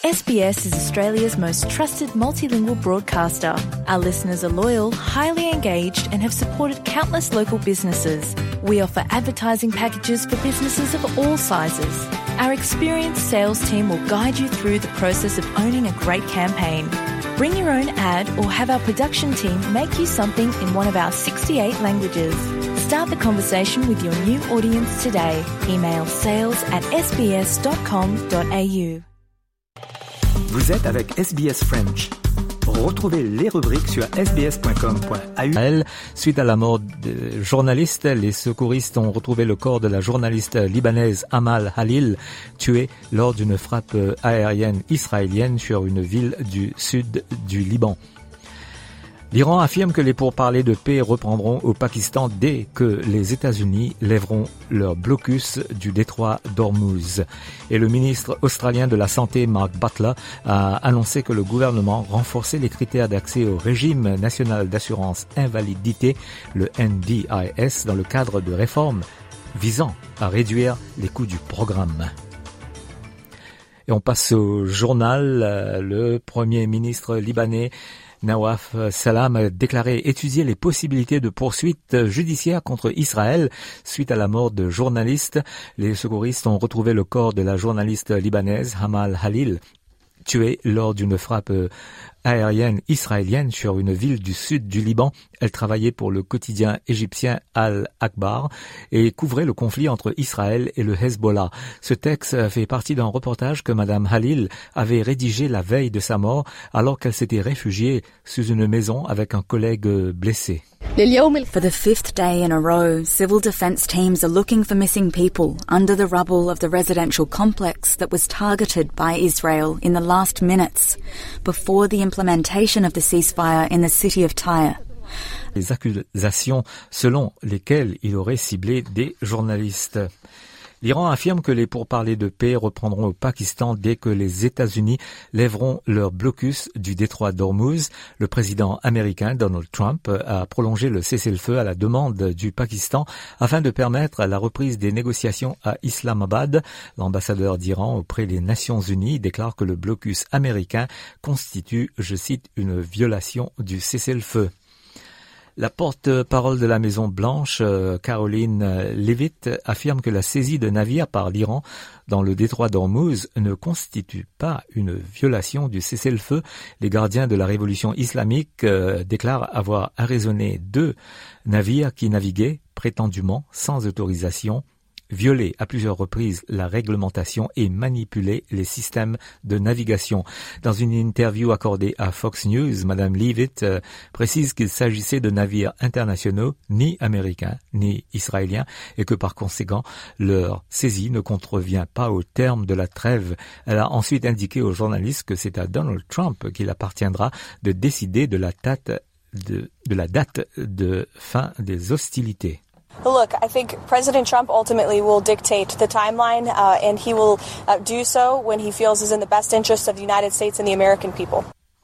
SBS is Australia's most trusted multilingual broadcaster. Our listeners are loyal, highly engaged, and have supported countless local businesses. We offer advertising packages for businesses of all sizes. Our experienced sales team will guide you through the process of owning a great campaign. Bring your own ad or have our production team make you something in one of our 68 languages. Start the conversation with your new audience today. Email sales@sbs.com.au. Vous êtes avec SBS French. Retrouvez les rubriques sur sbs.com.au. Suite à la mort des journalistes, les secouristes ont retrouvé le corps de la journaliste libanaise Amal Halil, tuée lors d'une frappe aérienne israélienne sur une ville du sud du Liban. L'Iran affirme que les pourparlers de paix reprendront au Pakistan dès que les États-Unis lèveront leur blocus du détroit d'Ormuz. Et le ministre australien de la Santé, Mark Butler, a annoncé que le gouvernement renforçait les critères d'accès au régime national d'assurance invalidité, le NDIS, dans le cadre de réformes visant à réduire les coûts du programme. Et on passe au journal. Le premier ministre libanais Nawaf Salam a déclaré étudier les possibilités de poursuites judiciaires contre Israël suite à la mort de journalistes. Les secouristes ont retrouvé le corps de la journaliste libanaise Amal Halil, tuée lors d'une frappe aérienne israélienne sur une ville du sud du Liban. Elle travaillait pour le quotidien égyptien Al-Akhbar et couvrait le conflit entre Israël et le Hezbollah. Ce texte fait partie d'un reportage que Madame Halil avait rédigé la veille de sa mort alors qu'elle s'était réfugiée sous une maison avec un collègue blessé. For the fifth day in a row, civil defense teams are looking for missing people under the rubble of the residential complex that was targeted by Israel in the last minutes before the implementation of the ceasefire in the city of Tyre. Les accusations selon lesquelles il aurait ciblé des journalistes. L'Iran affirme que les pourparlers de paix reprendront au Pakistan dès que les États-Unis lèveront leur blocus du détroit d'Ormuz. Le président américain Donald Trump a prolongé le cessez-le-feu à la demande du Pakistan afin de permettre la reprise des négociations à Islamabad. L'ambassadeur d'Iran auprès des Nations Unies déclare que le blocus américain constitue, je cite, une violation du cessez-le-feu. La porte-parole de la Maison-Blanche, Caroline Leavitt, affirme que la saisie de navires par l'Iran dans le détroit d'Ormuz ne constitue pas une violation du cessez-le-feu. Les gardiens de la révolution islamique déclarent avoir arraisonné 2 navires qui naviguaient prétendument sans autorisation, violé à plusieurs reprises la réglementation et manipulé les systèmes de navigation. Dans une interview accordée à Fox News, Madame Leavitt précise qu'il s'agissait de navires internationaux, ni américains, ni israéliens, et que par conséquent, leur saisie ne contrevient pas aux termes de la trêve. Elle a ensuite indiqué aux journalistes que c'est à Donald Trump qu'il appartiendra de décider de la date de fin des hostilités. Look, I think President Trump ultimately will dictate the timeline, and he will do so when he feels is in the best interest of the United States and the American people.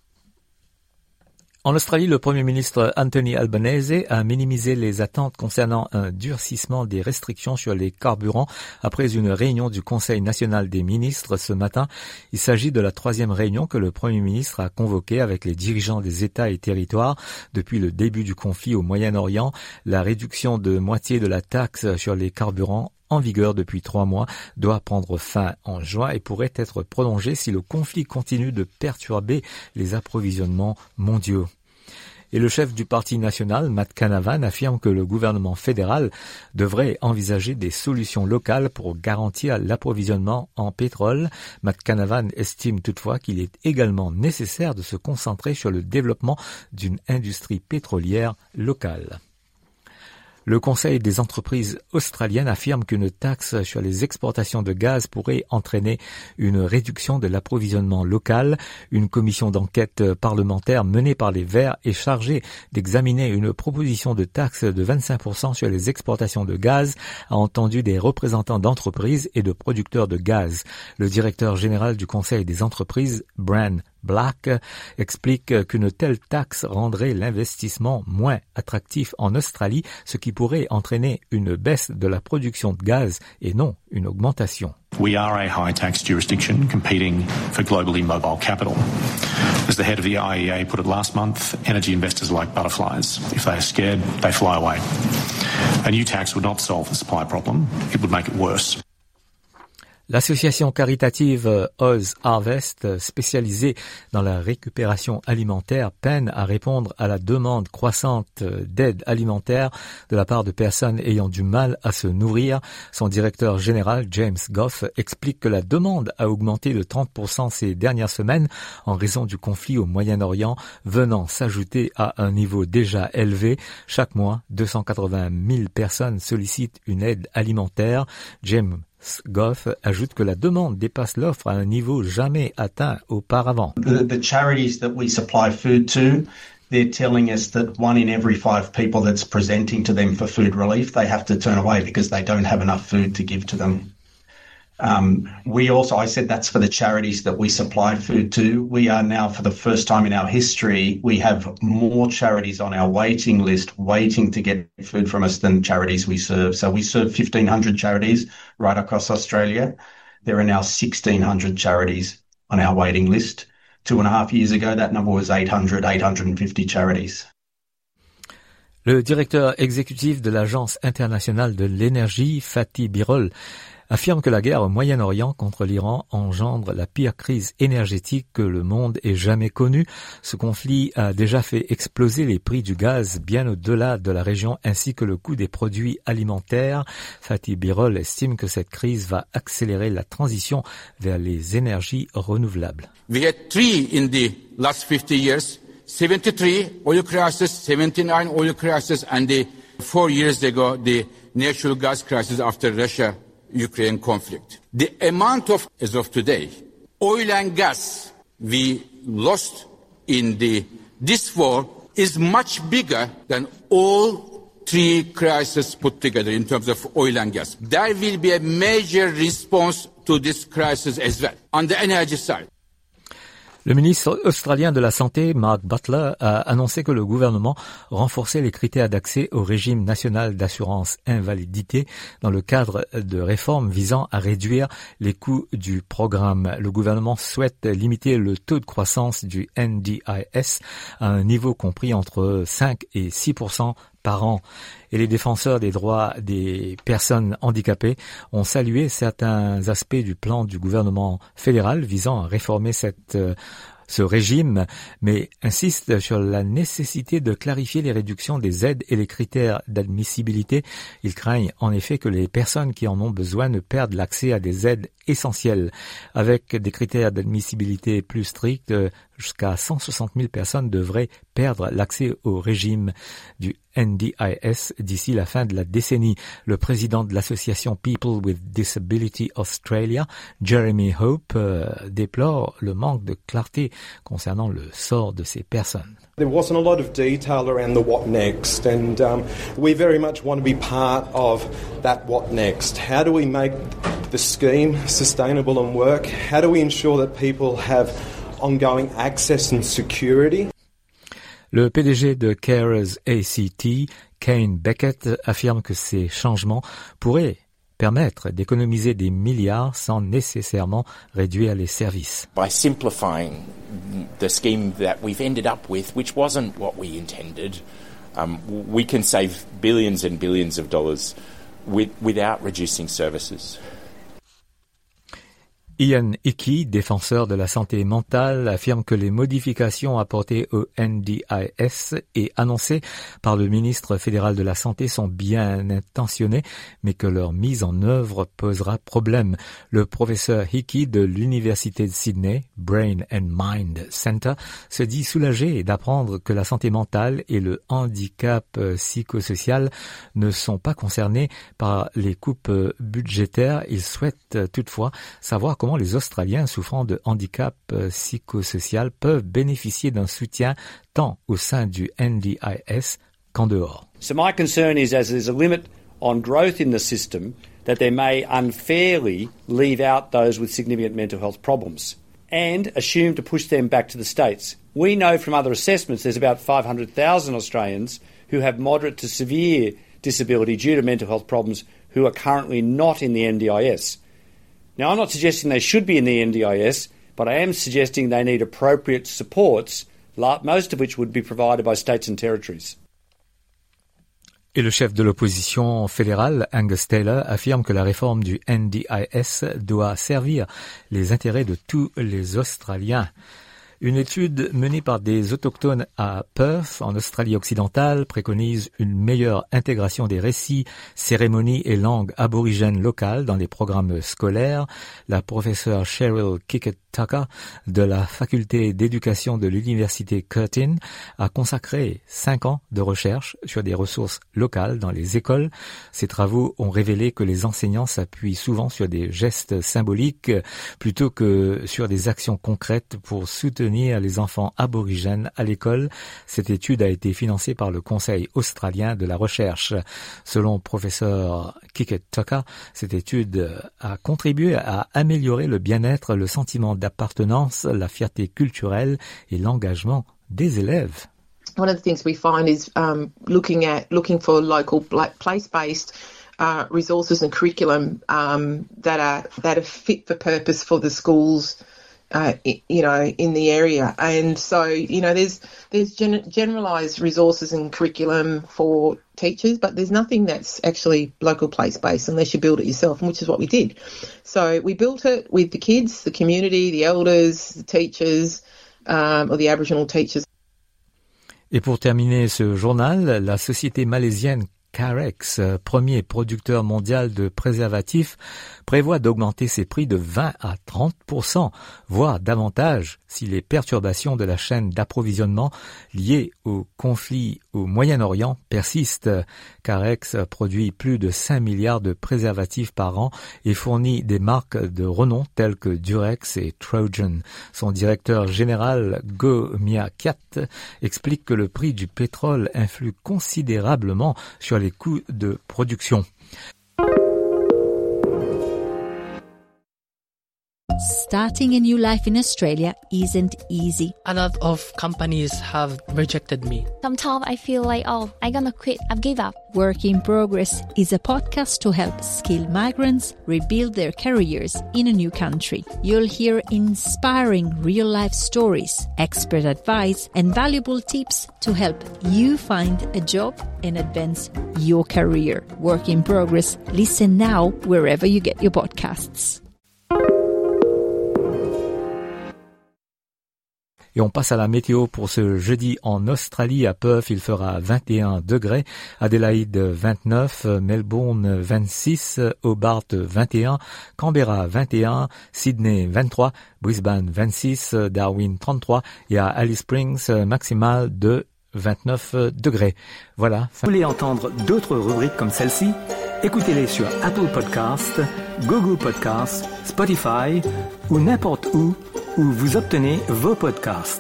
En Australie, le Premier ministre Anthony Albanese a minimisé les attentes concernant un durcissement des restrictions sur les carburants après une réunion du Conseil national des ministres ce matin. Il s'agit de la 3e réunion que le Premier ministre a convoquée avec les dirigeants des États et territoires depuis le début du conflit au Moyen-Orient. La réduction de moitié de la taxe sur les carburants en vigueur depuis 3 mois, doit prendre fin en juin et pourrait être prolongée si le conflit continue de perturber les approvisionnements mondiaux. Et le chef du Parti national, Matt Canavan, affirme que le gouvernement fédéral devrait envisager des solutions locales pour garantir l'approvisionnement en pétrole. Matt Canavan estime toutefois qu'il est également nécessaire de se concentrer sur le développement d'une industrie pétrolière locale. Le Conseil des entreprises australiennes affirme qu'une taxe sur les exportations de gaz pourrait entraîner une réduction de l'approvisionnement local. Une commission d'enquête parlementaire menée par les Verts est chargée d'examiner une proposition de taxe de 25% sur les exportations de gaz, a entendu des représentants d'entreprises et de producteurs de gaz. Le directeur général du Conseil des entreprises, Bran Black, explique qu'une telle taxe rendrait l'investissement moins attractif en Australie, ce qui pourrait entraîner une baisse de la production de gaz et non une augmentation. We are a high-tax jurisdiction competing for globally mobile capital. As the head of the IEA put it last month, energy investors are like butterflies. If they are scared, they fly away. A new tax would not solve the supply problem. It would make it worse. L'association caritative Oz Harvest, spécialisée dans la récupération alimentaire, peine à répondre à la demande croissante d'aide alimentaire de la part de personnes ayant du mal à se nourrir. Son directeur général, James Goff, explique que la demande a augmenté de 30% ces dernières semaines en raison du conflit au Moyen-Orient, venant s'ajouter à un niveau déjà élevé. Chaque mois, 280 000 personnes sollicitent une aide alimentaire. James Goff ajoute que la demande dépasse l'offre à un niveau jamais atteint auparavant. The charities that we supply food to, they're telling us that 1 in every 5 people that's presenting to them for food relief, they have to turn away because they don't have enough food to give to them. I said that's for the charities that we supply food to. We are now, for the first time in our history, we have more charities on our waiting list waiting to get food from us than charities we serve. So we serve 1,500 charities right across Australia. There are now 1,600 charities on our waiting list. 2.5 years ago, that number was 850 charities. Le directeur exécutif de l'Agence internationale de l'énergie, Fatih Birol, affirme que la guerre au Moyen-Orient contre l'Iran engendre la pire crise énergétique que le monde ait jamais connue. Ce conflit a déjà fait exploser les prix du gaz bien au-delà de la région ainsi que le coût des produits alimentaires. Fatih Birol estime que cette crise va accélérer la transition vers les énergies renouvelables. We had 3 in the last 50 years, 73 oil crisis, 79 oil crisis, and 4 years ago the natural gas crisis after Russia-Ukraine conflict. The amount of, as of today, oil and gas we lost in this war is much bigger than all 3 crises put together in terms of oil and gas. There will be a major response to this crisis as well on the energy side. Le ministre australien de la Santé, Mark Butler, a annoncé que le gouvernement renforçait les critères d'accès au régime national d'assurance invalidité dans le cadre de réformes visant à réduire les coûts du programme. Le gouvernement souhaite limiter le taux de croissance du NDIS à un niveau compris entre 5 et 6% par an. Et les défenseurs des droits des personnes handicapées ont salué certains aspects du plan du gouvernement fédéral visant à réformer ce régime, mais insistent sur la nécessité de clarifier les réductions des aides et les critères d'admissibilité. Ils craignent en effet que les personnes qui en ont besoin ne perdent l'accès à des aides essentielles. Avec des critères d'admissibilité plus stricts, jusqu'à 160 000 personnes devraient perdre l'accès au régime du NDIS d'ici la fin de la décennie. Le président de l'association People with Disability Australia, Jeremy Hope, déplore le manque de clarté concernant le sort de ces personnes. There wasn't a lot of detail around the what next, and we very much want to be part of that what next. How do we make the scheme sustainable and work? How do we ensure that people have ongoing access and security? Le PDG de Carers ACT, Kane Beckett, affirme que ces changements pourraient permettre d'économiser des milliards sans nécessairement réduire les services. By simplifying the scheme that we've ended up with, which wasn't what we intended, we can save billions and billions of dollars without reducing services. Ian Hickey, défenseur de la santé mentale, affirme que les modifications apportées au NDIS et annoncées par le ministre fédéral de la Santé sont bien intentionnées, mais que leur mise en œuvre posera problème. Le professeur Hickey de l'Université de Sydney, Brain and Mind Center, se dit soulagé d'apprendre que la santé mentale et le handicap psychosocial ne sont pas concernés par les coupes budgétaires. Il souhaite toutefois savoir comment les Australiens souffrant de handicap psychosocial peuvent bénéficier d'un soutien tant au sein du NDIS qu'en dehors. So my concern is, as there's a limit on growth in the system, that they may unfairly leave out those with significant mental health problems and assume to push them back to the States. We know from other assessments there's about 500,000 Australians who have moderate to severe disability due to mental health problems who are currently not in the NDIS. Now, I'm not suggesting they should be in the NDIS, but I am suggesting they need appropriate supports, most of which would be provided by states and territories. Et le chef de l'opposition fédérale, Angus Taylor, affirme que la réforme du NDIS doit servir les intérêts de tous les Australiens. Une étude menée par des autochtones à Perth, en Australie-Occidentale, préconise une meilleure intégration des récits, cérémonies et langues aborigènes locales dans les programmes scolaires. La professeure Cheryl Kickett-Tucker de la faculté d'éducation de l'université Curtin a consacré 5 ans de recherche sur des ressources locales dans les écoles. Ces travaux ont révélé que les enseignants s'appuient souvent sur des gestes symboliques plutôt que sur des actions concrètes pour soutenir les enfants aborigènes à l'école. Cette étude a été financée par le Conseil australien de la recherche. Selon professeur Kickett-Tucker, cette étude a contribué à améliorer le bien-être, le sentiment d'appartenance, la fierté culturelle et l'engagement des élèves. One of the things we find is looking for local, place-based resources and curriculum that are fit for purpose for the schools. In the area, and so there's generalised resources and curriculum for teachers, but there's nothing that's actually local place based unless you build it yourself, which is what we did. So we built it with the kids, the community, the elders, the teachers, or the Aboriginal teachers. Et pour terminer ce journal, la société malaisienne Carex, premier producteur mondial de préservatifs, prévoit d'augmenter ses prix de 20 à 30%, voire davantage, si les perturbations de la chaîne d'approvisionnement liées au conflit au Moyen-Orient persistent. Carex produit plus de 5 milliards de préservatifs par an et fournit des marques de renom telles que Durex et Trojan. Son directeur général, Go Mia-Kiat, explique que le prix du pétrole influe considérablement sur les coûts de production. Starting a new life in Australia isn't easy. A lot of companies have rejected me. Sometimes I feel like, I'm gonna quit, I've given up. Work in Progress is a podcast to help skilled migrants rebuild their careers in a new country. You'll hear inspiring real-life stories, expert advice, and valuable tips to help you find a job and advance your career. Work in Progress. Listen now wherever you get your podcasts. Et on passe à la météo pour ce jeudi en Australie. À Perth, il fera 21 degrés. Adélaïde, 29. Melbourne, 26. Hobart, 21. Canberra, 21. Sydney, 23. Brisbane, 26. Darwin, 33. Et à Alice Springs, maximal de 29 degrés. Voilà. Vous voulez entendre d'autres rubriques comme celle-ci? Écoutez-les sur Apple Podcasts, Google Podcasts, Spotify ou n'importe où vous obtenez vos podcasts.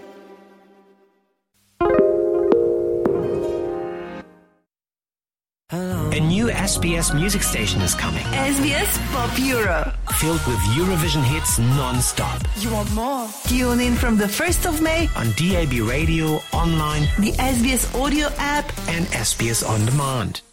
A new SBS music station is coming. SBS Pop Euro. Filled with Eurovision hits non-stop. You want more? Tune in from the 1st of May on DAB radio, online, the SBS audio app and SBS On Demand.